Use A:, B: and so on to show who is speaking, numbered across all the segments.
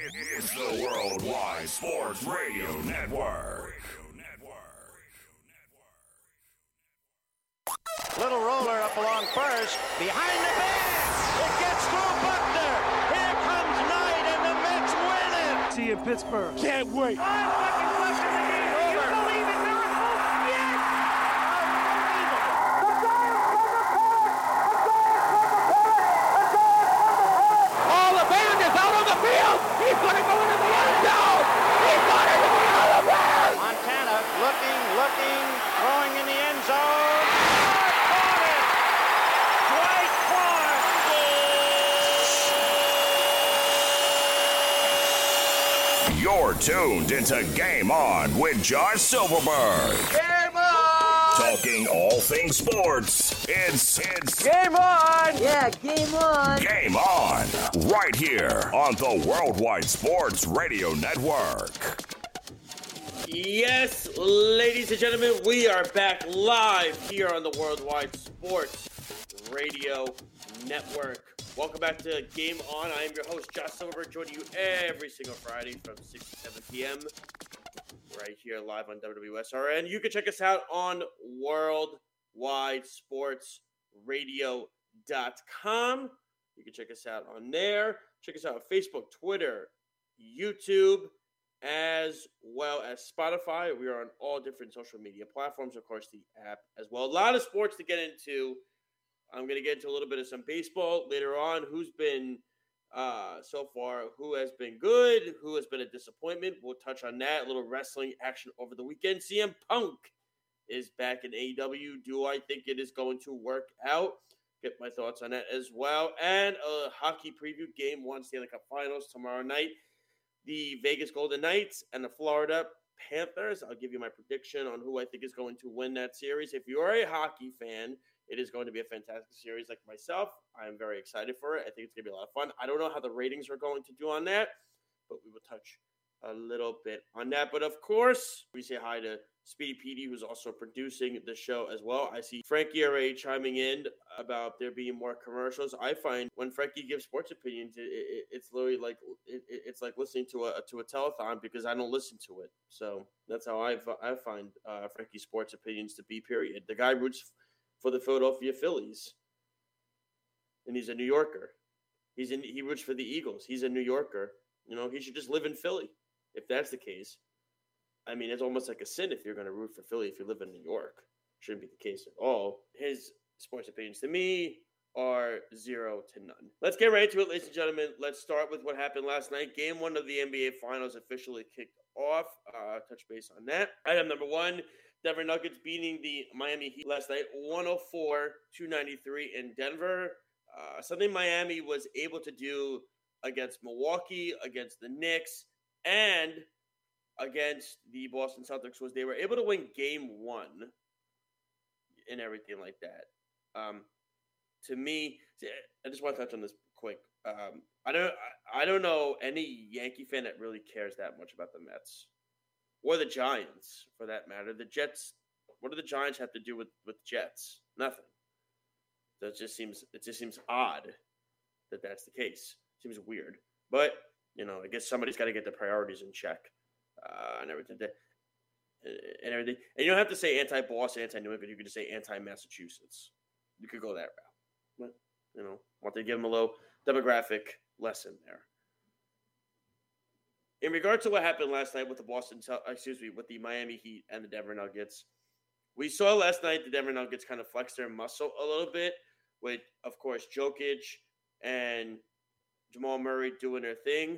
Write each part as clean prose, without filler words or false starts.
A: It's the Worldwide Sports Radio Network.
B: Little roller up along first, behind the bag. It gets through Buckner. Here comes Knight, and the Mets win it.
C: See you in Pittsburgh.
B: Can't wait.
D: 5 seconds left in the game. Do you believe in miracles? Yes!
B: All the band is out on the field. He's going to go into the end zone. He's going to be out of bounds. Montana looking, throwing in the end zone. Caught it. Dwight Clark.
A: You're tuned into Game On with Josh Silverberg.
B: Game on.
A: Talking all things sports. It's
B: Game on.
E: Yeah, game on.
A: Game On. Right here on the Worldwide Sports Radio Network.
F: Yes, ladies and gentlemen, we are back live here on the Worldwide Sports Radio Network. Welcome back to Game On. I am your host, Josh Silverberg, joining you every single Friday from 6 to 7 p.m. right here live on WWSRN. You can check us out on worldwidesportsradio.com. You can check us out on there. Check us out on Facebook, Twitter, YouTube, as well as Spotify. We are on all different social media platforms, of course, the app as well. A lot of sports to get into. I'm going to get into a little bit of some baseball later on. Who's been, so far, who has been good, who has been a disappointment. We'll touch on that. A little wrestling action over the weekend. CM Punk is back in AEW. Do I think it is going to work out? Get my thoughts on that as well. And a hockey preview, Game 1 Stanley Cup Finals tomorrow night. The Vegas Golden Knights and the Florida Panthers. I'll give you my prediction on who I think is going to win that series. If you are a hockey fan, it is going to be a fantastic series like myself. I am very excited for it. I think it's going to be a lot of fun. I don't know how the ratings are going to do on that, but we will touch a little bit on that. But of course, we say hi to Speedy Petey, who's also producing the show as well. I see Frankie R.A. chiming in about there being more commercials. I find when Frankie gives sports opinions, it's literally like it's like listening to a telethon because I don't listen to it. So that's how I find Frankie's sports opinions to be. Period. The guy roots for the Philadelphia Phillies, and he's a New Yorker. He roots for the Eagles. He's a New Yorker. You know, he should just live in Philly if that's the case. I mean, it's almost like a sin if you're going to root for Philly if you live in New York. Shouldn't be the case at all. His sports opinions to me are 0 to none. Let's get right into it, ladies and gentlemen. Let's start with what happened last night. Game 1 of the NBA Finals officially kicked off. Touch base on that. Item number 1, Denver Nuggets beating the Miami Heat last night, 104-293 in Denver. Something Miami was able to do against Milwaukee, against the Knicks, and against the Boston Celtics was they were able to win Game 1 and everything like that. To me, I just want to touch on this quick. I don't know any Yankee fan that really cares that much about the Mets or the Giants, for that matter. The Jets. What do the Giants have to do with Jets? Nothing. So it just seems odd that that's the case. It seems weird, but you know, I guess somebody's got to get the priorities in check and everything. And everything. And you don't have to say anti-Boston, anti-New England. You could just say anti-Massachusetts. You could go that route. But, you know, want to give them a little demographic lesson there. In regard to what happened last night with with the Miami Heat and the Denver Nuggets, we saw last night the Denver Nuggets kind of flex their muscle a little bit with, of course, Jokic and Jamal Murray doing their thing.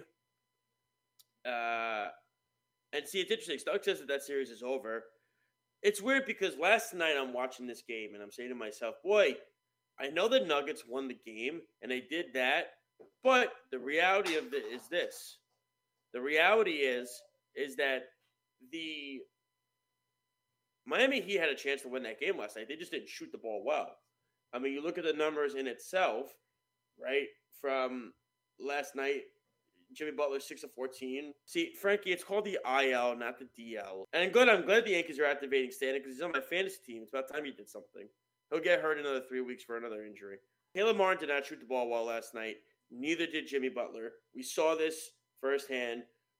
F: And see, it's interesting. Doug says that series is over. It's weird because last night I'm watching this game and I'm saying to myself, boy, I know the Nuggets won the game and they did that, but the reality of it is this. The reality is that the Miami Heat had a chance to win that game last night. They just didn't shoot the ball well. I mean, you look at the numbers in itself, right, from last night, Jimmy Butler, 6 of 14. See, Frankie, it's called the IL, not the DL. And I'm glad the Yankees are activating Stanton because he's on my fantasy team. It's about time he did something. He'll get hurt another 3 weeks for another injury. Caleb Martin did not shoot the ball well last night. Neither did Jimmy Butler. We saw this firsthand.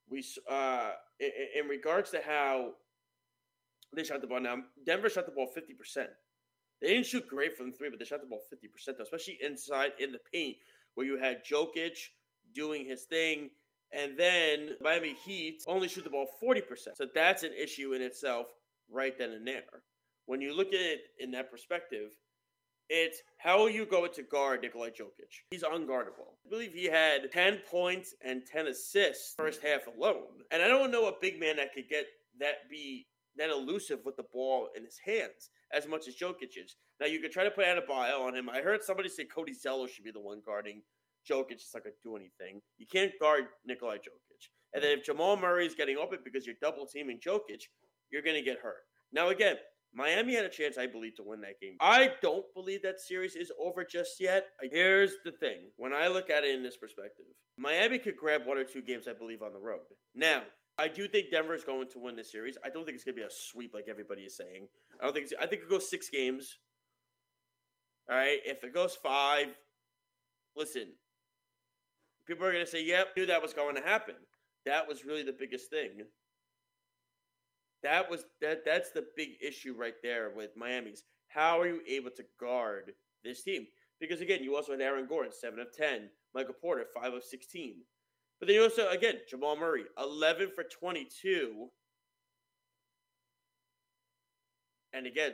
F: In regards to how they shot the ball. Now, Denver shot the ball 50%. They didn't shoot great from three, but they shot the ball 50%, especially inside in the paint, where you had Jokic doing his thing, and then Miami Heat only shoot the ball 40%. So that's an issue in itself right then and there. When you look at it in that perspective, it's how are you going to guard Nikola Jokic? He's unguardable. I believe he had 10 points and 10 assists first half alone. And I don't know a big man that could be that elusive with the ball in his hands as much as Jokic is. Now, you could try to put Adebayo on him. I heard somebody say Cody Zeller should be the one guarding Jokic. It's not going to do anything. You can't guard Nikola Jokic. And then if Jamal Murray is getting open because you're double teaming Jokic, you're going to get hurt. Now, again, Miami had a chance, I believe, to win that game. I don't believe that series is over just yet. Here's the thing. When I look at it in this perspective, Miami could grab 1 or 2 games, I believe, on the road. Now, I do think Denver is going to win this series. I don't think it's going to be a sweep like everybody is saying. I think it goes 6 games. All right? If it goes 5, listen, people are going to say, yep, knew that was going to happen. That was really the biggest thing. That's the big issue right there with Miami's. How are you able to guard this team? Because, again, you also had Aaron Gordon, 7 of 10. Michael Porter, 5 of 16. But then you also, again, Jamal Murray, 11 for 22. And, again,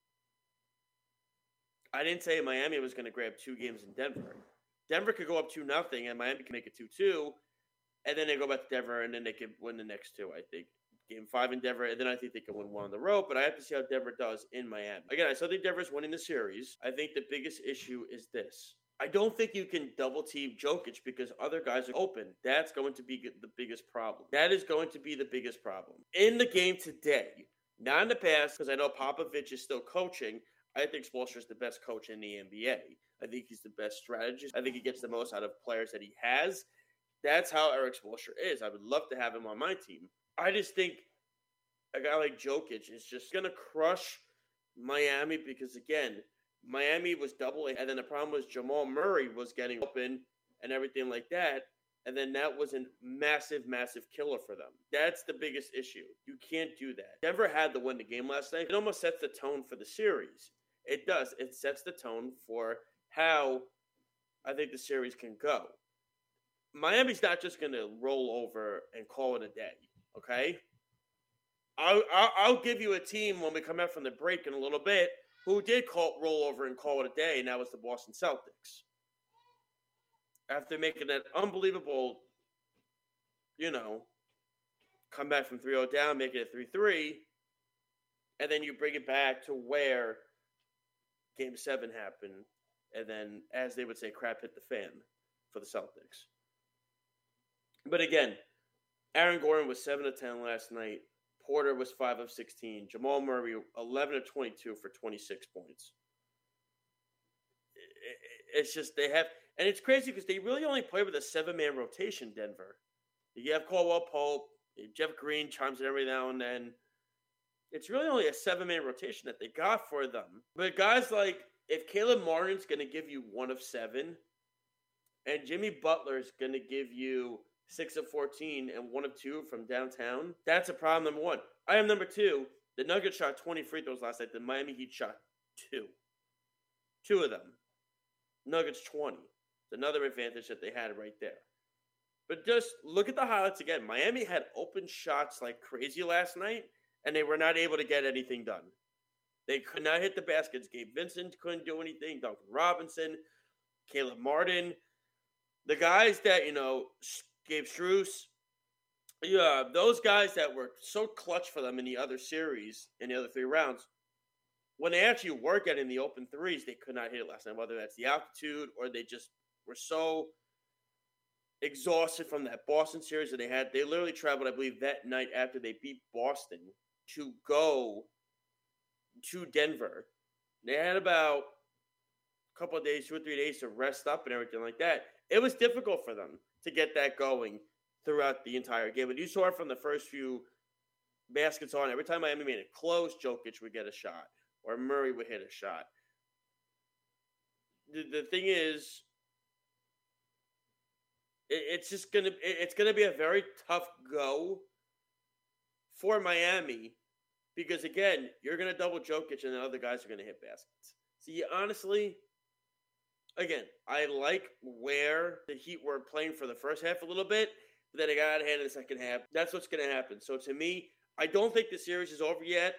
F: I didn't say Miami was going to grab 2 games in Denver. Denver could go up 2-0, and Miami can make it 2-2. And then they go back to Denver, and then they can win the next 2, I think. Game 5 in Denver, and then I think they can win 1 on the road, but I have to see how Denver does in Miami. Again, I still think Denver's winning the series. I think the biggest issue is this. I don't think you can double team Jokic because other guys are open. That's going to be the biggest problem. That is going to be the biggest problem. In the game today, not in the past, because I know Popovich is still coaching, I think Spoelstra is the best coach in the NBA. I think he's the best strategist. I think he gets the most out of players that he has. That's how Erik Spoelstra is. I would love to have him on my team. I just think a guy like Jokic is just going to crush Miami because, again, Miami was doubling, and then the problem was Jamal Murray was getting open and everything like that, and then that was a massive, massive killer for them. That's the biggest issue. You can't do that. Denver had to win the game last night. It almost sets the tone for the series. It does. It sets the tone for how I think the series can go. Miami's not just going to roll over and call it a day. Okay, I'll give you a team when we come out from the break in a little bit who did roll over and call it a day, and that was the Boston Celtics. After making that unbelievable, come back from 3-0 down, make it a 3-3, and then you bring it back to where Game 7 happened, and then, as they would say, crap hit the fan for the Celtics. But again, Aaron Gordon was 7 of 10 last night. Porter was 5 of 16. Jamal Murray, 11 of 22 for 26 points. It's just they have – and it's crazy because they really only play with a 7-man rotation, Denver. You have Caldwell Pope. Jeff Green chimes in every now and then. It's really only a 7-man rotation that they got for them. But guys like – if Caleb Martin's going to give you 1 of 7 and Jimmy Butler's going to give you – 6 of 14 and 1 of 2 from downtown. That's a problem, number 1. Item number 2, the Nuggets shot 20 free throws last night. The Miami Heat shot 2. 2 of them. Nuggets 20. It's another advantage that they had right there. But just look at the highlights again. Miami had open shots like crazy last night, and they were not able to get anything done. They could not hit the baskets. Gabe Vincent couldn't do anything. Duncan Robinson, Caleb Martin. The guys that, Gabe Strus, those guys that were so clutch for them in the other series, in the other 3 rounds, when they actually were getting the open threes, they could not hit it last night, whether that's the altitude or they just were so exhausted from that Boston series that they had. They literally traveled, I believe, that night after they beat Boston to go to Denver. They had about a couple of days, 2 or 3 days to rest up and everything like that. It was difficult for them to get that going throughout the entire game. And you saw it from the first few baskets on. Every time Miami made it close, Jokic would get a shot or Murray would hit a shot. The thing is, It's gonna be a very tough go for Miami because again, you're gonna double Jokic and the other guys are gonna hit baskets. See, honestly, again, I like where the Heat were playing for the first half a little bit, but then it got out of hand in the second half. That's what's gonna happen. So to me, I don't think the series is over yet.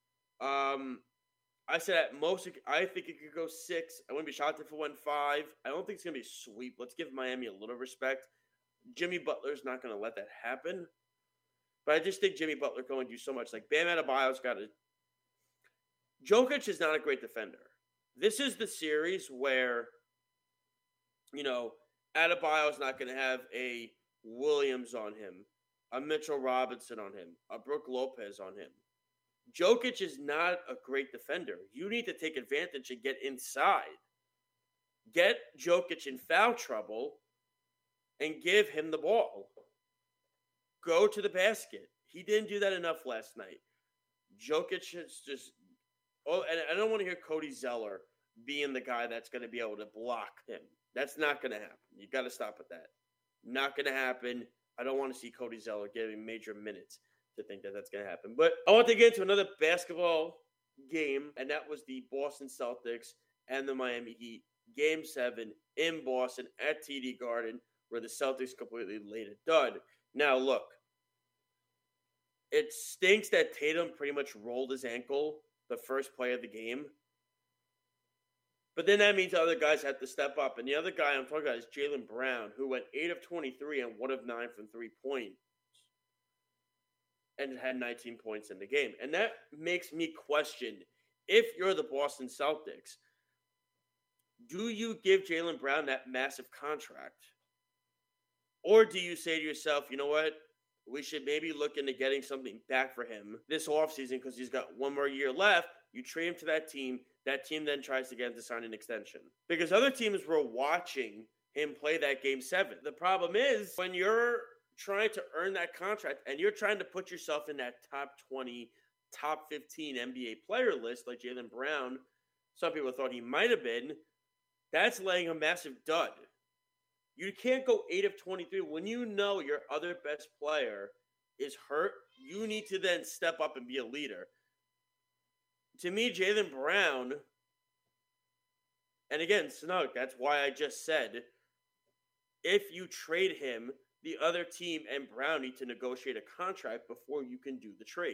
F: I said at most, I think it could go 6. I wouldn't be shocked if it went 5. I don't think it's going to be a sweep. Let's give Miami a little respect. Jimmy Butler's not going to let that happen. But I just think Jimmy Butler going to do so much. Like, Bam Adebayo's got to... Jokic is not a great defender. This is the series where, Adebayo's not going to have a Williams on him, a Mitchell Robinson on him, a Brook Lopez on him. Jokic is not a great defender. You need to take advantage and get inside. Get Jokic in foul trouble and give him the ball. Go to the basket. He didn't do that enough last night. Jokic is just... Oh, and I don't want to hear Cody Zeller being the guy that's going to be able to block him. That's not going to happen. You got to stop with that. Not going to happen. I don't want to see Cody Zeller getting major minutes to think that that's going to happen. But I want to get into another basketball game, and that was the Boston Celtics and the Miami Heat. Game 7 in Boston at TD Garden, where the Celtics completely laid a dud. Now, look, it stinks that Tatum pretty much rolled his ankle the first play of the game. But then that means other guys have to step up. And the other guy I'm talking about is Jaylen Brown, who went 8 of 23 and 1 of 9 from 3-point. And had 19 points in the game. And that makes me question, if you're the Boston Celtics, do you give Jaylen Brown that massive contract? Or do you say to yourself, you know what? We should maybe look into getting something back for him this offseason because he's got one more year left. You trade him to that team. That team then tries to get him to sign an extension. Because other teams were watching him play that Game 7. The problem is when you're trying to earn that contract and you're trying to put yourself in that top 20, top 15 NBA player list like Jaylen Brown, some people thought he might have been, that's laying a massive dud. You can't go 8 of 23 when you know your other best player is hurt. You need to then step up and be a leader. To me, Jaylen Brown, and again, Snug, that's why I just said, if you trade him, the other team and Brown need to negotiate a contract before you can do the trade.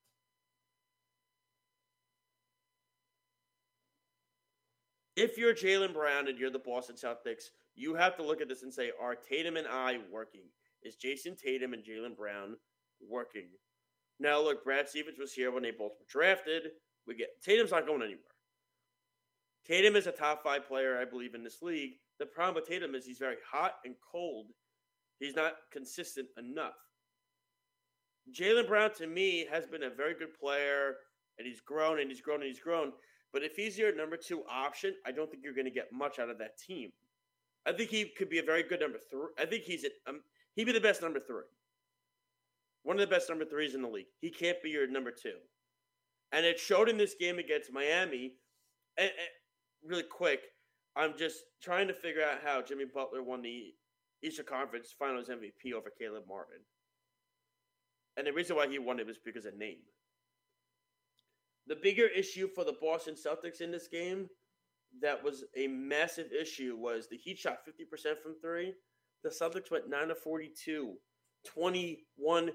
F: If you're Jaylen Brown and you're the Boston Celtics, you have to look at this and say, are Tatum and I working? Is Jason Tatum and Jaylen Brown working? Now, look, Brad Stevens was here when they both were drafted. Tatum's not going anywhere. Tatum is a top 5 player, I believe, in this league. The problem with Tatum is he's very hot and cold. He's not consistent enough. Jaylen Brown, to me, has been a very good player, and he's grown and he's grown and he's grown. But if he's your number 2 option, I don't think you're going to get much out of that team. I think he could be a very good number 3. I think he'd be the best number 3. One of the best number 3s in the league. He can't be your number 2. And it showed in this game against Miami. And really quick, I'm just trying to figure out how Jimmy Butler won the Eastern Conference Finals MVP over Caleb Martin. And the reason why he won it was because of name. The bigger issue for the Boston Celtics in this game that was a massive issue was the Heat shot 50% from 3. The Celtics went 9 of 42, 21%.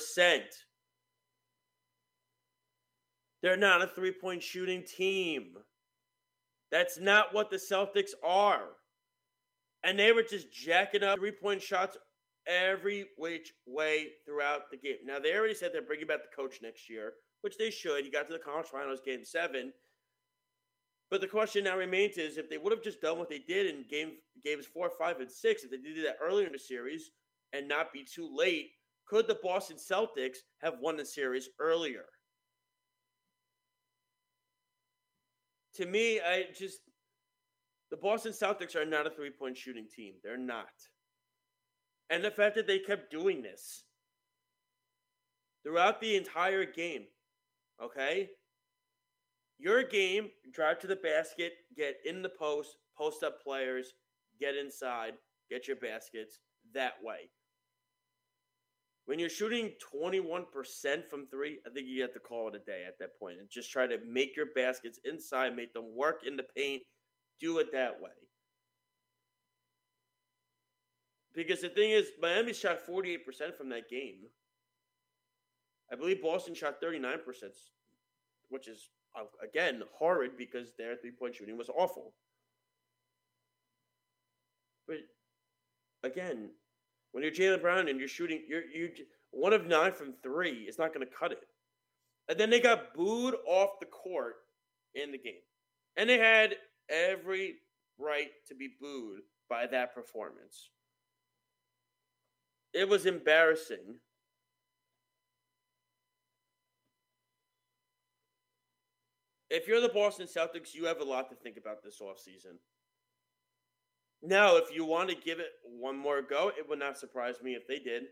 F: They're not a 3-point shooting team. That's not what the Celtics are. And they were just jacking up 3-point shots every which way throughout the game. Now, they already said they're bringing back the coach next year, which they should. He got to the conference finals game 7. But the question now remains is if they would have just done what they did in games 4, 5, and 6, if they did that earlier in the series and not be too late, could the Boston Celtics have won the series earlier? To me, the Boston Celtics are not a 3-point shooting team. They're not. And the fact that they kept doing this throughout the entire game, okay? Your game, drive to the basket, get in the post up players, get inside, get your baskets. that way. When you're shooting 21% from three, I think you have to call it a day at that point and just try to make your baskets inside, make them work in the paint, do it that way. Because the thing is, Miami shot 48% from that game. I believe Boston shot 39%, which is, again, horrid because their three-point shooting was awful. But, again, when you're Jaylen Brown and you're shooting, you're 1 of 9 from three, it's not going to cut it. And then they got booed off the court in the game. And they had every right to be booed by that performance. It was embarrassing. If you're the Boston Celtics, you have a lot to think about this offseason. Now, if you want to give it one more go, it would not surprise me if they did.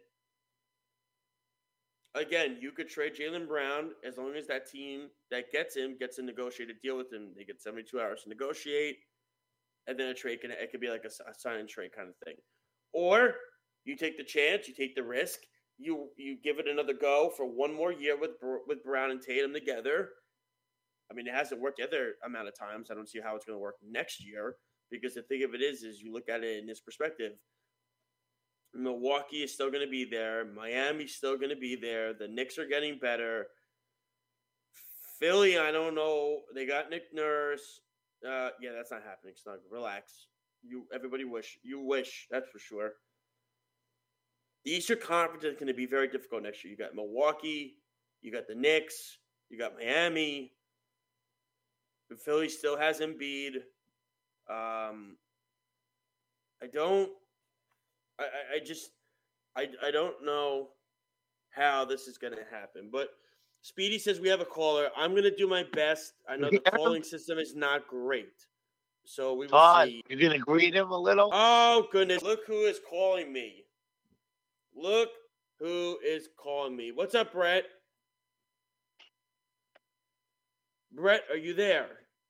F: Again, you could trade Jaylen Brown as long as that team that gets him gets a negotiated deal with him. They get 72 hours to negotiate, and then a trade it could be like a sign and trade kind of thing. Or you take the chance, you take the risk, you give it another go for one more year with Brown and Tatum together. I mean, it hasn't worked the other amount of times. I don't see how it's going to work next year because the thing of it is you look at it in this perspective. Milwaukee is still going to be there. Miami's still going to be there. The Knicks are getting better. Philly, I don't know. They got Nick Nurse. Yeah, that's not happening. Snug, relax. Everybody wish. You wish, that's for sure. The Eastern Conference is going to be very difficult next year. You got Milwaukee. You got the Knicks. You got Miami. Philly still has Embiid. I don't know how this is going to happen. But Speedy says we have a caller. I'm going to do my best. I know the calling system is not great. So we will see.
C: You going to greet him a little?
F: Oh, goodness. Look who is calling me. What's up, Brett? Brett, are you there?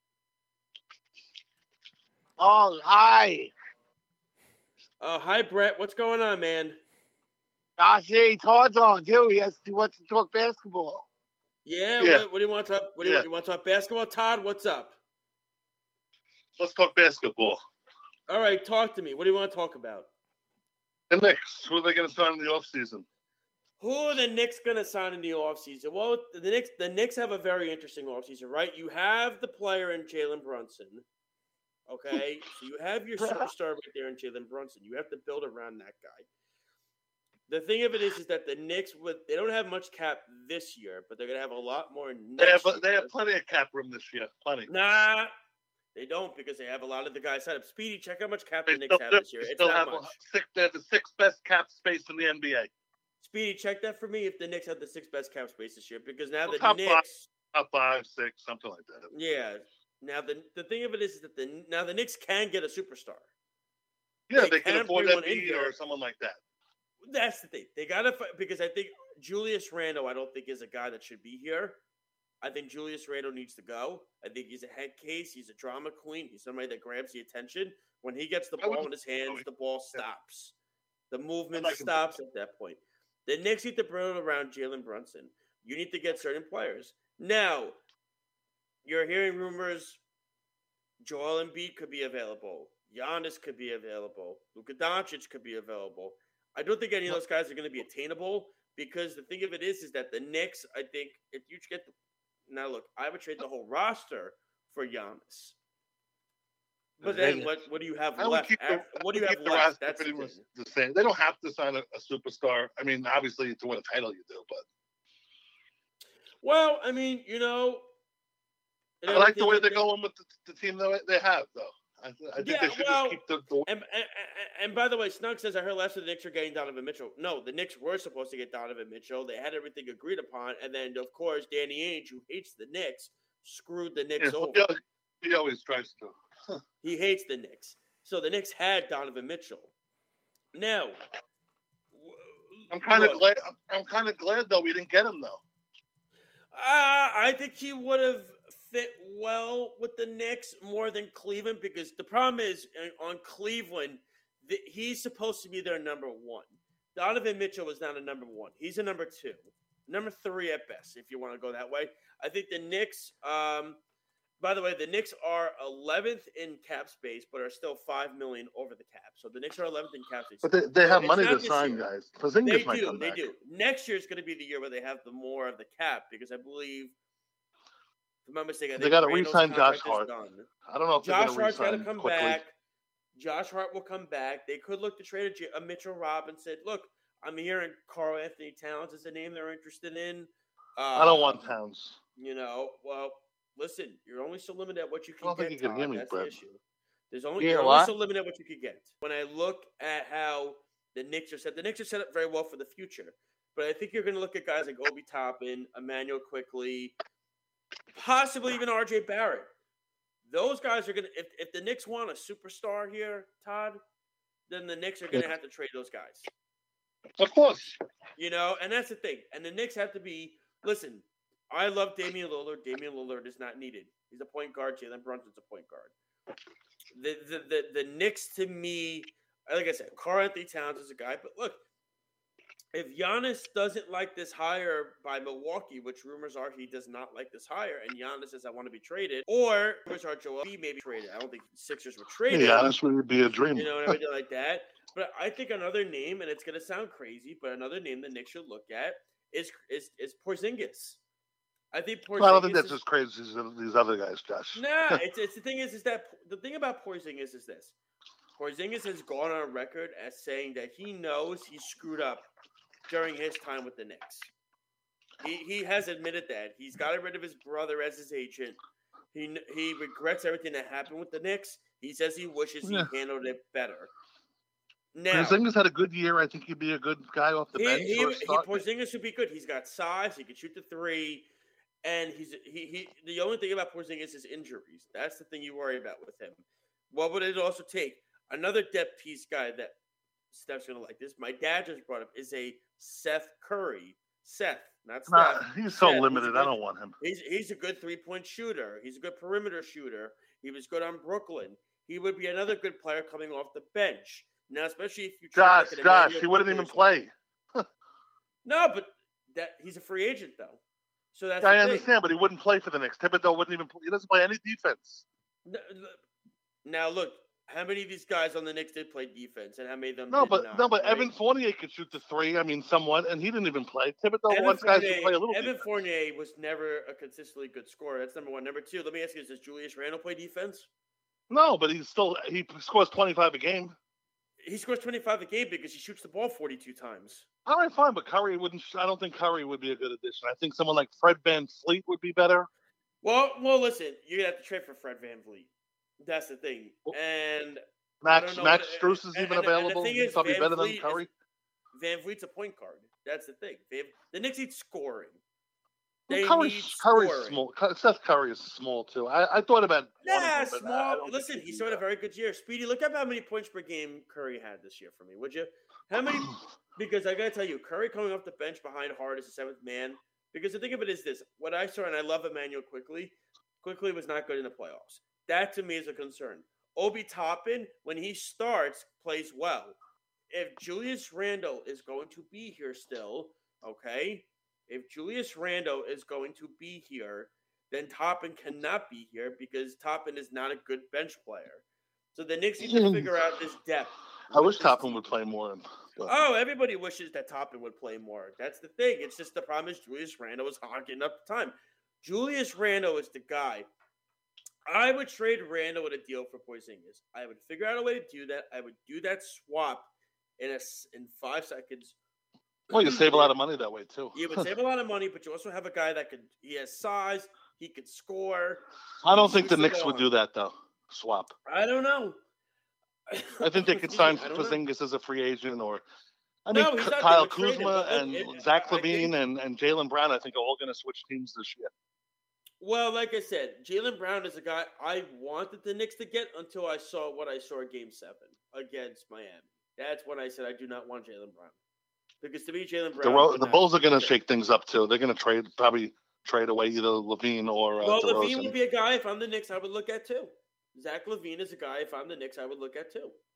C: Oh, hi.
F: Hi, Brett. What's going on, man?
C: I see Todd's on, too. He wants to talk basketball.
F: Yeah. What do you want to talk? You want to talk basketball? Todd, what's up?
E: Let's talk basketball.
F: All right, talk to me. What do you want to talk about?
E: The Knicks. Who are they going to sign in the offseason?
F: Who are the Knicks going to sign in the offseason? Well, the Knicks have a very interesting offseason, right? You have the player in Jalen Brunson. Okay? So you have your superstar right there in Jalen Brunson. You have to build around that guy. The thing of it is that the Knicks, they don't have much cap this year, but they're going to have a lot more next year.
E: They have plenty of cap room this year. Plenty.
F: Nah, they don't because they have a lot of the guys set up. Speedy, check how much cap the Knicks have this year. It's not much.
E: They're the sixth best cap space in the NBA.
F: Speedy, check that for me if the Knicks have the sixth best cap space this year because now the
E: top
F: Knicks...
E: Top 5, 6, something like that.
F: Yeah. Now, the thing of it is that the Knicks can get a superstar.
E: Yeah, they can afford Embiid or someone like that.
F: That's the thing. They got to – because I think Julius Randle I don't think is a guy that should be here. I think Julius Randle needs to go. I think he's a head case. He's a drama queen. He's somebody that grabs the attention. When he gets the ball in his hands, the ball stops. The movement stops at that point. The Knicks need to build around Jalen Brunson. You need to get certain players. Now, you're hearing rumors Joel Embiid could be available. Giannis could be available. Luka Doncic could be available. I don't think any of those guys are going to be attainable because the thing of it is that the Knicks, I think, if you get now look, I would trade the whole roster for Giannis. But then what do you have left? What do you have left? That's
E: the same. They don't have to sign a superstar. I mean, obviously, to win a title, you do, but.
F: Well, I mean,
E: I like the way they're going with the team that they have, though. I think they should just keep the
F: and by the way, Snug says I heard last of the Knicks are getting Donovan Mitchell. No, the Knicks were supposed to get Donovan Mitchell. They had everything agreed upon, and then of course Danny Ainge, who hates the Knicks, screwed the Knicks over.
E: He always tries to.
F: He hates the Knicks. So the Knicks had Donovan Mitchell. Now,
E: I'm kind of glad though we didn't get him though.
F: I think he would have fit well with the Knicks more than Cleveland because the problem is on Cleveland, he's supposed to be their number one. Donovan Mitchell is not a number one. He's a number two. Number three at best, if you want to go that way. I think the Knicks, by the way, the Knicks are 11th in cap space, but are still $5 million over the cap. So the Knicks are 11th in cap space.
E: But they have money to sign guys. Porzingis might come back.
F: They do. Next year is going to be the year where they have the more of the cap because I believe, if I'm not mistaken,
E: they got to re-sign Josh Hart. I don't know if
F: Josh Hart's got to come back. Josh Hart will come back. They could look to trade a Mitchell Robinson. Look, I'm hearing Karl Anthony Towns is a name they're interested in.
E: I don't want Towns.
F: Well, listen, you're only so limited at what you can get.
E: I don't think you can hear me,
F: That's
E: Brett.
F: the issue. You're only so limited at what you can get. When I look at how the Knicks are set up very well for the future. But I think you're going to look at guys like Obi Toppin, Emmanuel Quickley, possibly even R.J. Barrett. Those guys are going to – if the Knicks want a superstar here, Todd, then the Knicks are going to have to trade those guys.
E: Of course.
F: And that's the thing. And the Knicks have to be – listen, I love Damian Lillard. Damian Lillard is not needed. He's a point guard. Jalen Brunson's a point guard. The Knicks, to me, like I said, Karl Anthony Towns is a guy. But look, if Giannis doesn't like this hire by Milwaukee, which rumors are he does not like this hire, and Giannis says, I want to be traded, or rumors are Joel Embiid may be traded. I don't think Sixers were traded.
E: Giannis would be a dream.
F: And everything like that. But I think another name, and it's going to sound crazy, but another name the Knicks should look at is Porzingis. I think Porzingis.
E: I don't think that's as crazy as these other guys, Josh.
F: Nah, it's the thing is that the thing about Porzingis is this: Porzingis has gone on record as saying that he knows he screwed up during his time with the Knicks. He has admitted that he's got rid of his brother as his agent. He regrets everything that happened with the Knicks. He says he wishes he handled it better. Now,
E: Porzingis had a good year. I think he'd be a good guy off the bench.
F: Porzingis would be good. He's got size. He can shoot the three, and he. The only thing about Porzingis is injuries. That's the thing you worry about with him. What would it also take? Another depth piece guy that Steph's gonna like this. My dad just brought up is a Seth Curry. Seth, not Steph.
E: He's so limited. I don't want him.
F: He's a good 3-point shooter. He's a good perimeter shooter. He was good on Brooklyn. He would be another good player coming off the bench. Now, especially if you
E: Josh, he wouldn't even play.
F: No, but he's a free agent though. So that's
E: I understand, but he wouldn't play for the Knicks. Thibodeau wouldn't even play. He doesn't play any defense.
F: Now look, how many of these guys on the Knicks did play defense, and how many of them?
E: But Evan Fournier could shoot the three. I mean, somewhat, and he didn't even play. Thibodeau wants guys to play a little.
F: Evan Fournier was never a consistently good scorer. That's number one. Number two, let me ask you: does Julius Randle play defense?
E: No, but he scores 25 a game.
F: He scores 25 a game because he shoots the ball 42 times.
E: All right, fine, but Curry wouldn't. I don't think Curry would be a good addition. I think someone like Fred VanVleet would be better.
F: Well, listen, you're gonna have to trade for Fred VanVleet. That's the thing. And
E: Max Strus is even available. He's probably better than Curry.
F: VanVleet's a point guard. That's the thing. The Knicks need scoring.
E: Curry's small. Seth Curry is small too. I thought about.
F: Yeah, small. Listen, he started a very good year. Speedy, look up how many points per game Curry had this year for me, would you? How many? Because I gotta tell you, Curry coming off the bench behind Hart as the seventh man. Because the thing of it is this: what I saw, and I love Emmanuel Quickley. Quickley was not good in the playoffs. That to me is a concern. Obi Toppin, when he starts, plays well. If Julius Randle is going to be here still, okay. If Julius Randle is going to be here, then Toppin cannot be here because Toppin is not a good bench player. So the Knicks need to figure out this depth.
E: I wish Toppin would play more.
F: Oh, everybody wishes that Toppin would play more. That's the thing. It's just the problem is Julius Randle is hogging up the time. Julius Randle is the guy. I would trade Randle with a deal for Porzingis. I would figure out a way to do that. I would do that swap in 5 seconds.
E: Well, you save a lot of money that way, too.
F: You would save a lot of money, but you also have a guy that he has size, he could score.
E: I don't think the Knicks would do that, though. Swap.
F: I don't know.
E: I think they could sign Porzingis as a free agent, or Kyle Kuzma and Zach LaVine and Jaylen Brown, I think, are all going to switch teams this year.
F: Well, like I said, Jaylen Brown is a guy I wanted the Knicks to get until I saw what I saw in Game 7 against Miami. That's when I said I do not want Jaylen Brown. Because to me, Jaylen Brown...
E: The Bulls are going to shake things up, too. They're going to probably trade away either LaVine or DeRozan.
F: LaVine would be a guy, if I'm the Knicks, I would look at, too. Zach LaVine is a guy, if I'm the Knicks, I would look at, too.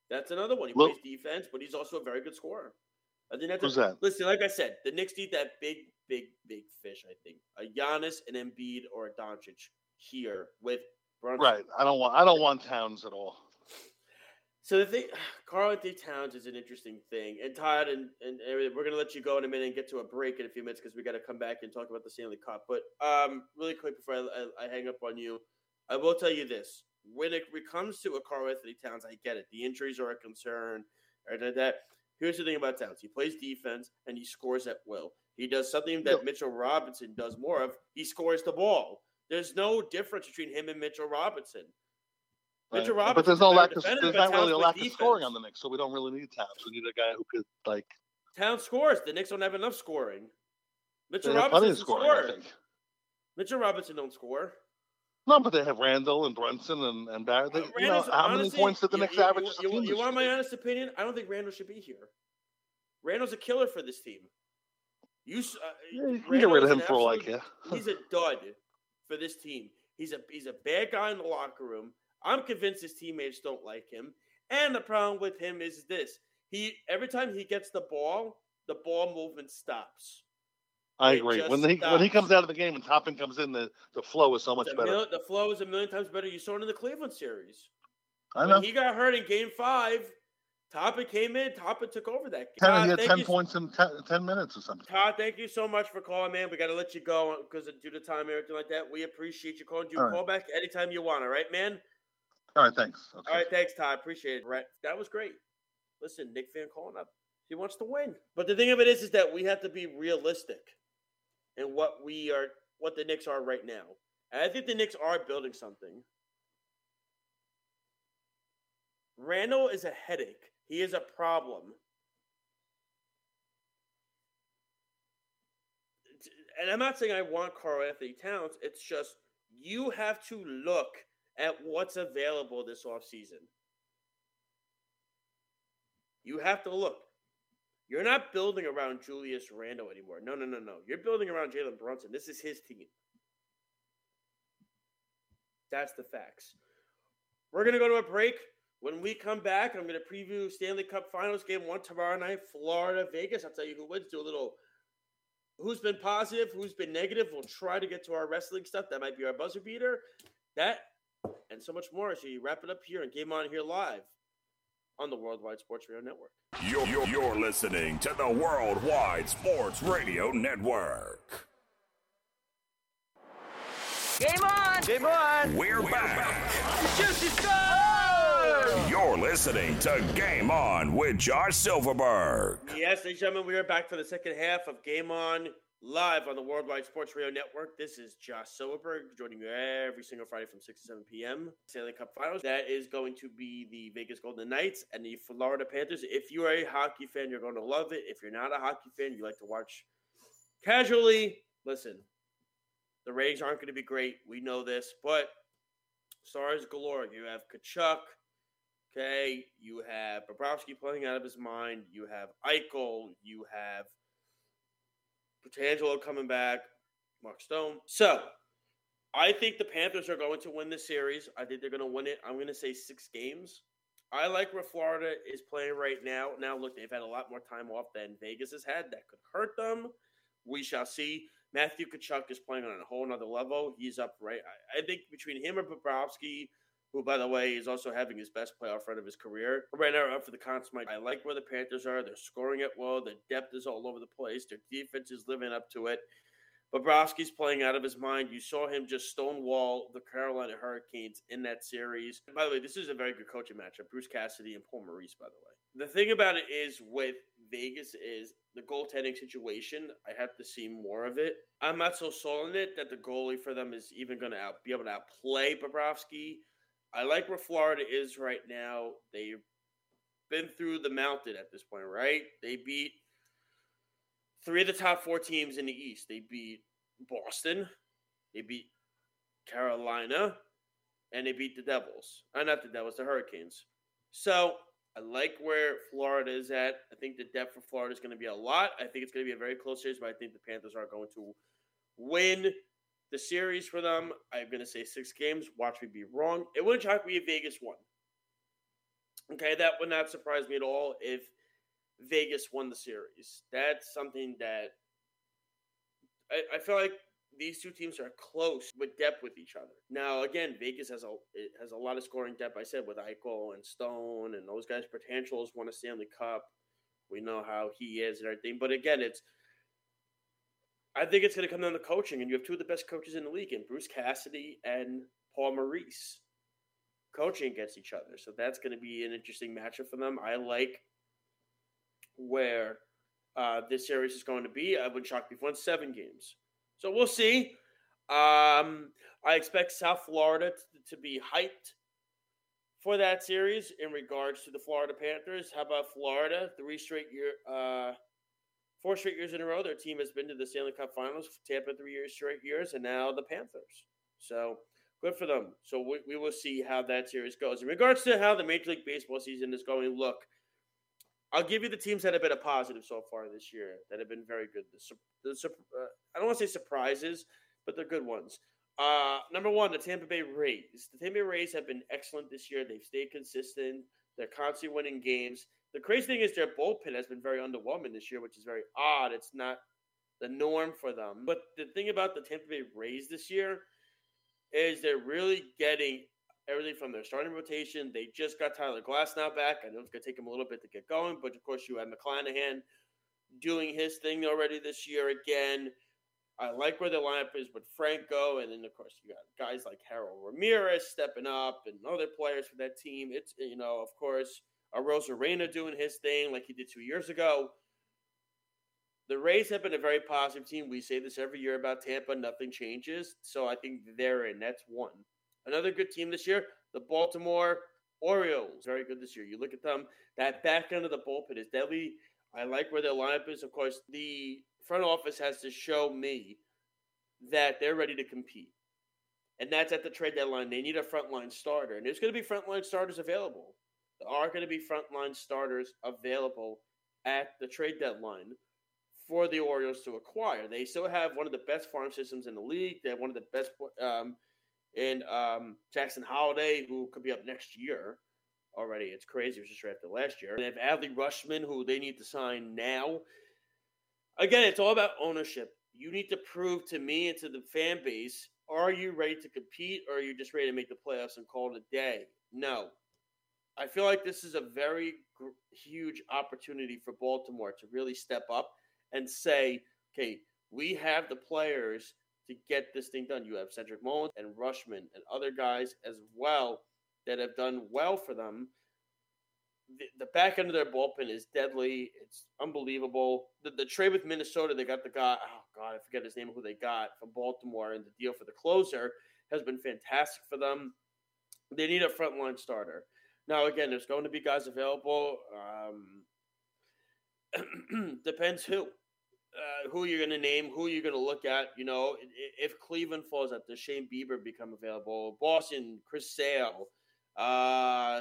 F: That's another one. He plays defense, but he's also a very good scorer. I think that's
E: that?
F: Listen, like I said, the Knicks need that big fish, I think. A Giannis, an Embiid, or a Doncic here with Brunson.
E: Right. I don't want Towns at all.
F: So the thing, Karl-Anthony Towns is an interesting thing. And Todd and we're going to let you go in a minute and get to a break in a few minutes because we got to come back and talk about the Stanley Cup. But really quick before I hang up on you, I will tell you this. When it comes to a Karl-Anthony Towns, I get it. The injuries are a concern. Here's the thing about Towns. He plays defense, and he scores at will. He does something that Mitchell Robinson does more of. He scores the ball. There's no difference between him and Mitchell Robinson.
E: Mitchell Robinson, but there's not really a lack of scoring on the Knicks, so we don't really need Towns. We need a guy who could
F: Towns scores. The Knicks don't have enough scoring. Mitchell Robinson doesn't score. Mitchell Robinson don't score.
E: No, but they have Randall and Brunson and Barrett. How many points did the Knicks average?
F: You want my honest opinion? I don't think Randall should be here. Randall's a killer for this team. You can
E: get rid of him for all I care.
F: He's a dud for this team. He's a bad guy in the locker room. I'm convinced his teammates don't like him. And the problem with him is this. Every time he gets the ball movement stops.
E: I agree. When he comes out of the game and Toppin comes in, the flow is so much better.
F: The flow is a million times better. You saw it in the Cleveland series.
E: I know.
F: When he got hurt in Game 5, Toppin came in. Toppin took over that
E: game. He had 10 points in 10 minutes or something.
F: Todd, thank you so much for calling, man. We got to let you go because due to time and everything like that. We appreciate you calling. Call back anytime you want, all right, man?
E: All right, thanks. Okay.
F: All right, thanks, Todd. Appreciate it. Right. That was great. Listen, Knick fan calling up. He wants to win. But the thing of it is that we have to be realistic in what the Knicks are right now. And I think the Knicks are building something. Randall is a headache. He is a problem. And I'm not saying I want Karl-Anthony Towns. It's just you have to look at what's available this offseason. You have to look. You're not building around Julius Randle anymore. No. You're building around Jalen Brunson. This is his team. That's the facts. We're going to go to a break. When we come back, I'm going to preview Stanley Cup Finals Game 1 tomorrow night, Florida, Vegas. I'll tell you who wins. Do a little who's been positive, who's been negative. We'll try to get to our wrestling stuff. That might be our buzzer beater. That and so much more as we wrap it up here and Game On here live on the Worldwide Sports Radio Network.
A: You're listening to the Worldwide Sports Radio Network.
D: Game on!
B: Game on!
A: We're back.
D: Juicy score!
A: You're listening to Game On with Josh Silverberg.
F: Yes, ladies and gentlemen, we are back for the second half of Game On live on the Worldwide Sports Radio Network. This is Josh Silverberg joining you every single Friday from 6 to 7 p.m. Stanley Cup Finals. That is going to be the Vegas Golden Knights and the Florida Panthers. If you are a hockey fan, you're going to love it. If you're not a hockey fan, you like to watch casually, listen, the ratings aren't going to be great. We know this, but stars galore. You have Tkachuk, okay? You have Bobrovsky playing out of his mind. You have Eichel. You have Pietrangelo coming back, Mark Stone. So, I think the Panthers are going to win this series. I think they're going to win it. I'm going to say 6 games. I like where Florida is playing right now. Now, look, they've had a lot more time off than Vegas has had. That could hurt them. We shall see. Matthew Tkachuk is playing on a whole nother level. He's up right. I think between him and Bobrovsky, who, by the way, is also having his best playoff run of his career, right now up for the Conn Smythe. I like where the Panthers are. They're scoring it well. Their depth is all over the place. Their defense is living up to it. Bobrovsky's playing out of his mind. You saw him just stonewall the Carolina Hurricanes in that series. By the way, this is a very good coaching matchup. Bruce Cassidy and Paul Maurice, by the way. The thing about it is with Vegas is the goaltending situation. I have to see more of it. I'm not so sold on it that the goalie for them is even going to be able to outplay Bobrovsky. I like where Florida is right now. They've been through the mountain at this point, right? They beat 3 of the top 4 teams in the East. They beat Boston, they beat Carolina, and they beat the Devils. Not the Devils, the Hurricanes. So I like where Florida is at. I think the depth for Florida is going to be a lot. I think it's going to be a very close series, but I think the Panthers are going to win the series for them. I'm going to say 6 games. Watch me be wrong. It wouldn't shock me if Vegas won. Okay, that would not surprise me at all if Vegas won the series. That's something that I feel like these two teams are close with depth with each other. Now, again, Vegas has a lot of scoring depth. I said with Eichel and Stone and those guys. Pietrangelo won a Stanley Cup. We know how he is and everything. But again, I think it's going to come down to coaching, and you have two of the best coaches in the league, in Bruce Cassidy and Paul Maurice, coaching against each other. So that's going to be an interesting matchup for them. I like where this series is going to be. I would shock me if won 7 games. So we'll see. I expect South Florida to be hyped for that series in regards to the Florida Panthers. How about Florida? 4 straight years in a row, their team has been to the Stanley Cup Finals. Tampa 3 straight years, and now the Panthers. So good for them. So we will see how that series goes. In regards to how the Major League Baseball season is going, look, I'll give you the teams that have been a positive so far this year, that have been very good. I don't want to say surprises, but they're good ones. Number one, the Tampa Bay Rays. The Tampa Bay Rays have been excellent this year. They've stayed consistent. They're constantly winning games. The crazy thing is their bullpen has been very underwhelming this year, which is very odd. It's not the norm for them. But the thing about the Tampa Bay Rays this year is they're really getting everything from their starting rotation. They just got Tyler Glasnow back. I know it's going to take him a little bit to get going, but of course you have McClanahan doing his thing already this year again. I like where the lineup is with Franco, and then of course you got guys like Harold Ramirez stepping up and other players for that team. It's, of course, Arozarena doing his thing like he did 2 years ago. The Rays have been a very positive team. We say this every year about Tampa. Nothing changes. So I think they're in. That's one. Another good team this year, the Baltimore Orioles. Very good this year. You look at them, that back end of the bullpen is deadly. I like where their lineup is. Of course, the front office has to show me that they're ready to compete. And that's at the trade deadline. They need a frontline starter. And there's going to be frontline starters available. There are going to be frontline starters available at the trade deadline for the Orioles to acquire. They still have one of the best farm systems in the league. They have one of the best in Jackson Holiday, who could be up next year already. It's crazy. It was just drafted last year. They have Adley Rutschman, who they need to sign now. Again, it's all about ownership. You need to prove to me and to the fan base, are you ready to compete, or are you just ready to make the playoffs and call it a day? No. I feel like this is a very huge opportunity for Baltimore to really step up and say, okay, we have the players to get this thing done. You have Cedric Mullins and Rutschman and other guys as well that have done well for them. The back end of their bullpen is deadly. It's unbelievable. The trade with Minnesota, they got the guy, I forget his name, who they got from Baltimore, and the deal for the closer has been fantastic for them. They need a frontline starter. Now, again, there's going to be guys available. Depends who. Who you're going to name, who you're going to look at. If Cleveland falls out, does Shane Bieber become available? Boston, Chris Sale. I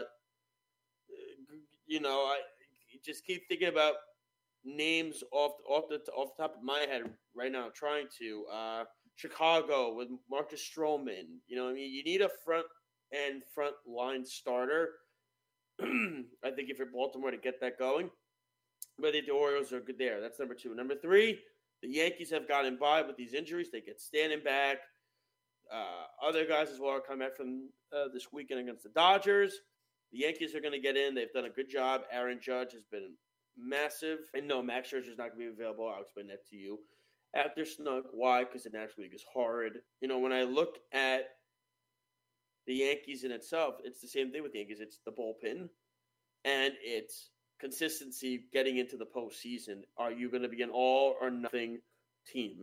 F: just keep thinking about names off the top of my head right now. Trying to Chicago with Marcus Stroman. You need a front line starter. I think if you're Baltimore to get that going. But I think the Orioles are good there. That's number 2. Number 3, the Yankees have gotten by with these injuries. They get Stanton back. Other guys as well are coming back from this weekend against the Dodgers. The Yankees are going to get in. They've done a good job. Aaron Judge has been massive. And no, Max Scherzer is not going to be available. I'll explain that to you after Snug. Why? Because the National League is horrid. When I look at the Yankees in itself, it's the same thing with the Yankees. It's the bullpen, and it's consistency getting into the postseason. Are you going to be an all or nothing team?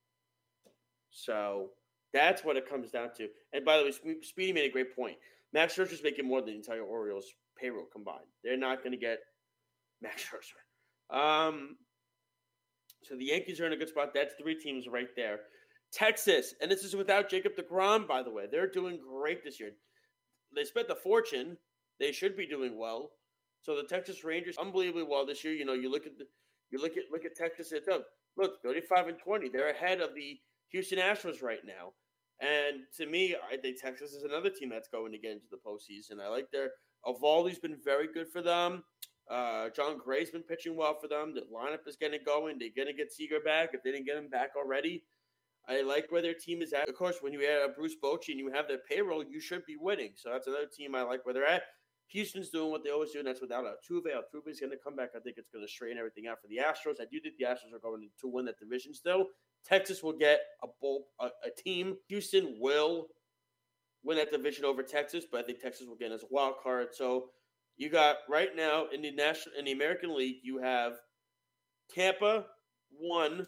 F: So that's what it comes down to. And by the way, Speedy made a great point. Max Scherzer's making more than the entire Orioles payroll combined. They're not going to get Max Scherzer. So the Yankees are in a good spot. That's 3 teams right there. Texas, and this is without Jacob deGrom, by the way. They're doing great this year. They spent the fortune. They should be doing well. So the Texas Rangers, unbelievably well this year. You look at Texas itself. Look, 35-20. They're ahead of the Houston Astros right now. And to me, I think Texas is another team that's going to get into the postseason. I like their Eovaldi's been very good for them. John Gray's been pitching well for them. The lineup is getting going. They're going to get Seager back if they didn't get him back already. I like where their team is at. Of course, when you add a Bruce Bochy and you have their payroll, you should be winning. So that's another team I like where they're at. Houston's doing what they always do, and that's without Altuve. Altuve's going to come back. I think it's going to straighten everything out for the Astros. I do think the Astros are going to win that division still. Texas will get a team. Houston will win that division over Texas, but I think Texas will get as a wild card. So you got right now in the American League, you have Tampa 1,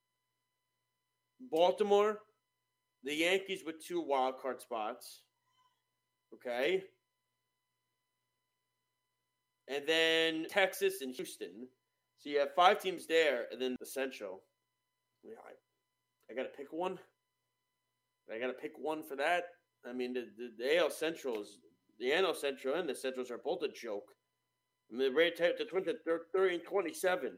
F: Baltimore, the Yankees with 2 wild card spots. Okay. And then Texas and Houston. So you have 5 teams there, and then the Central. Yeah, I got to pick one. I got to pick one for that. I mean, the AL Central is the NL Central and the Centrals are both a joke. I mean, the Twins at 30-27.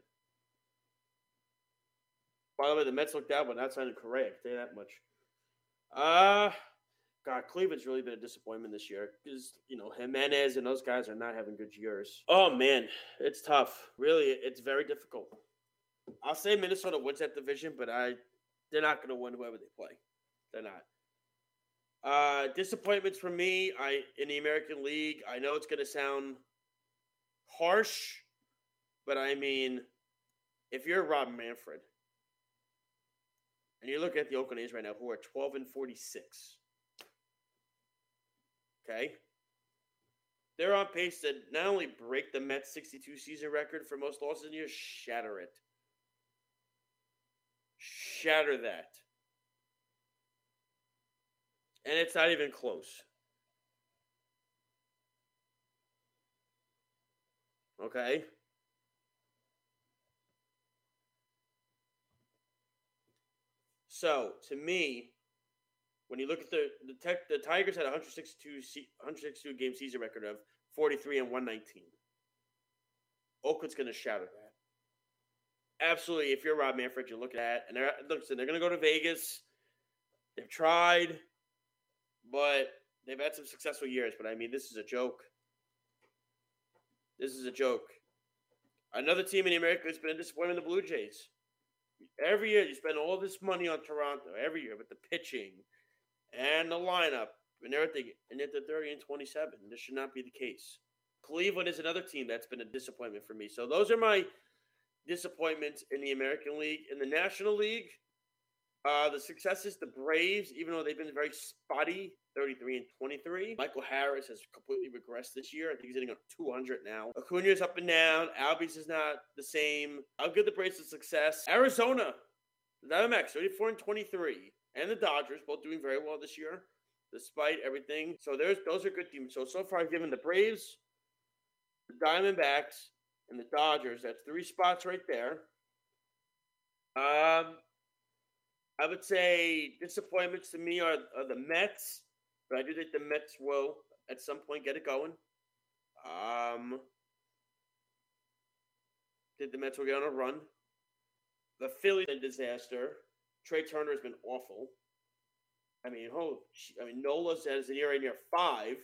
F: By the way, the Mets looked out, but not signing Correa. I can tell you that much. God, Cleveland's really been a disappointment this year because, Jimenez and those guys are not having good years. Oh, man, it's tough. Really, it's very difficult. I'll say Minnesota wins that division, but they're not going to win whoever they play. They're not. Disappointments for me in the American League. I know it's going to sound harsh, but I mean, if you're Rob Manfred, and you look at the Oakland A's right now, who are 12-46. Okay? They're on pace to not only break the Mets' 62 season record for most losses in a year, shatter it. Shatter that. And it's not even close. Okay? So, to me, when you look at the Tigers had a 162 game season record of 43-119. Oakland's going to shatter that. Absolutely, if you're Rob Manfred, you look at that, and they're going to go to Vegas. They've tried, but they've had some successful years. But I mean, this is a joke. This is a joke. Another team in the America that's been a disappointment: the Blue Jays. Every year, you spend all this money on Toronto. Every year, with the pitching and the lineup and everything, and yet they're 30-27. This should not be the case. Cleveland is another team that's been a disappointment for me. So those are my disappointments in the American League. In the National League, the success is the Braves, even though they've been very spotty, 33-23. Michael Harris has completely regressed this year. I think he's hitting up 200 now. Acuna's up and down. Albies is not the same. I'll give the Braves the success. Arizona, the Diamondbacks, 34-23. And the Dodgers, both doing very well this year, despite everything. So those are good teams. So far I've given the Braves, the Diamondbacks, and the Dodgers. That's 3 spots right there. I would say disappointments to me are the Mets, but I do think the Mets will at some point get it going. Think the Mets will get on a run. The Phillies are a disaster. Trey Turner has been awful. I mean, Nola says an ERA near 5.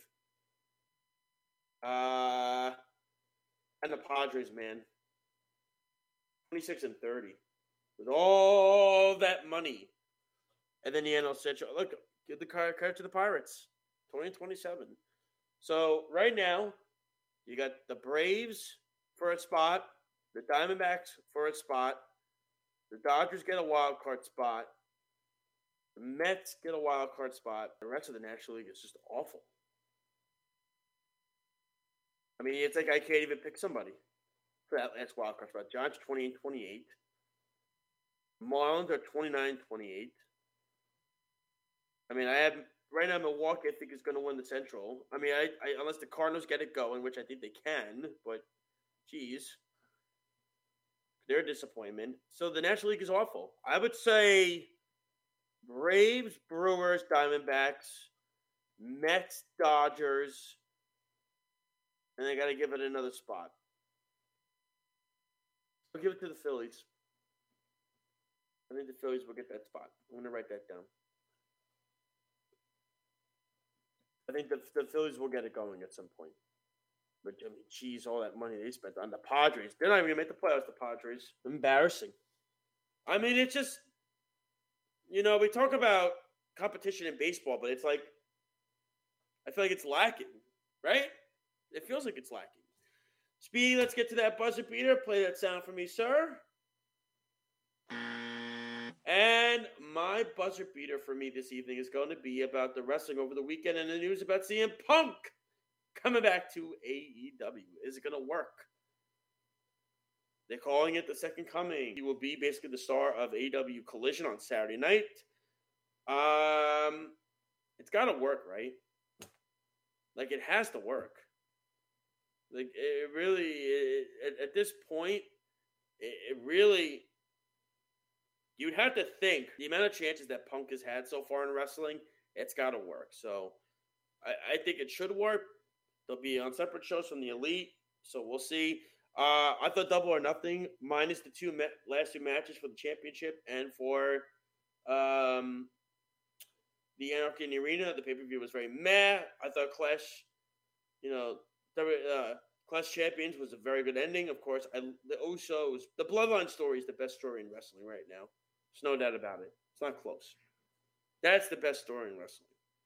F: And the Padres, man, 26-30. With all that money. And then the NL Central. Look, give the credit to the Pirates. 20-27. So, right now, you got the Braves for a spot. The Diamondbacks for a spot. The Dodgers get a wild card spot. The Mets get a wild card spot. The rest of the National League is just awful. I mean, it's like I can't even pick somebody for that last wild card spot. Giants 28-28. Marlins are 29-28. I mean, right now Milwaukee, I think, is going to win the Central. I mean, I unless the Cardinals get it going, which I think they can, but geez, they're a disappointment. So the National League is awful. I would say Braves, Brewers, Diamondbacks, Mets, Dodgers, and they got to give it another spot. I'll give it to the Phillies. I think the Phillies will get that spot. I'm going to write that down. I think the Phillies will get it going at some point. But, I mean, geez, all that money they spent on the Padres. They're not even going to make the playoffs, the Padres. Embarrassing. I mean, it's just, we talk about competition in baseball, but it's like, I feel like it's lacking, right? It feels like it's lacking. Speedy, let's get to that buzzer beater. Play that sound for me, sir. And my buzzer beater for me this evening is going to be about the wrestling over the weekend and the news about CM Punk coming back to AEW. Is it going to work? They're calling it the Second Coming. He will be basically the star of AEW Collision on Saturday night. It's got to work, right? Like, it has to work. Like, it really, at this point, it really, you'd have to think the amount of chances that Punk has had so far in wrestling, it's got to work. So I think it should work. They'll be on separate shows from the Elite, so we'll see. I thought Double or Nothing, minus the last two matches for the championship and for the Anarchy in the Arena, the pay-per-view was very meh. I thought Clash, Clash Champions was a very good ending. Of course, the Usos, the Bloodline story is the best story in wrestling right now. There's no doubt about it. It's not close. That's the best story in wrestling.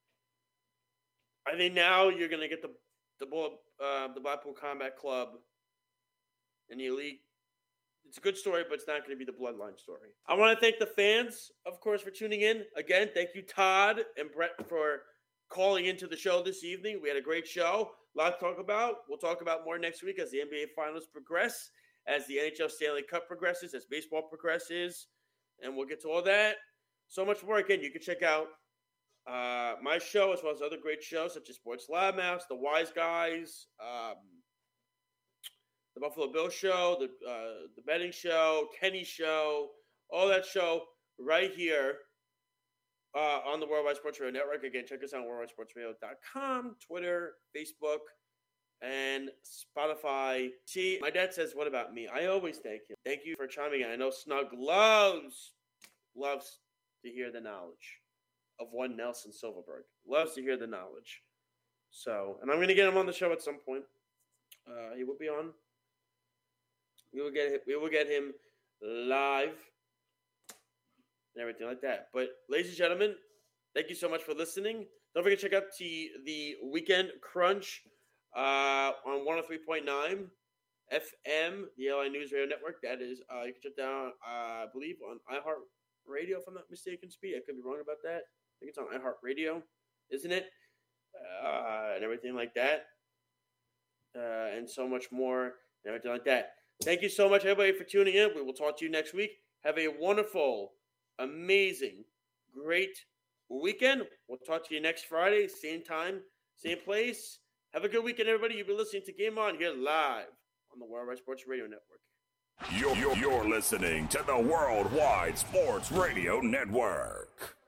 F: I think now you're going to get the Blackpool Combat Club and the Elite. It's a good story, but it's not going to be the Bloodline story. I want to thank the fans, of course, for tuning in. Again, thank you, Todd and Brett, for calling into the show this evening. We had a great show. A lot to talk about. We'll talk about more next week as the NBA Finals progress, as the NHL Stanley Cup progresses, as baseball progresses, and we'll get to all that. So much more. Again, you can check out my show as well as other great shows such as Sports Lab Mouse, The Wise Guys, the Buffalo Bill Show, the Betting Show, Kenny Show, all that show right here on the Worldwide Sports Radio Network. Again, check us out on worldwidesportsradio.com, Twitter, Facebook, and Spotify. See, my dad says, what about me? I always thank him. Thank you for chiming in. I know Snug loves to hear the knowledge of one Nelson Silverberg. Loves to hear the knowledge. So, and I'm going to get him on the show at some point. He will be on. We will get him live and everything like that. But, ladies and gentlemen, thank you so much for listening. Don't forget to check out the Weekend Crunch on 103.9 FM, the LI News Radio Network. That is, you can check down, I believe, on iHeartRadio, if I'm not mistaken, Speed. I could be wrong about that. I think it's on iHeartRadio, isn't it? And everything like that. And so much more and everything like that. Thank you so much, everybody, for tuning in. We will talk to you next week. Have a wonderful, amazing, great weekend. We'll talk to you next Friday, same time, same place. Have a good weekend, everybody. You've been listening to Game On here live on the Worldwide Sports Radio Network.
A: You're listening to the Worldwide Sports Radio Network.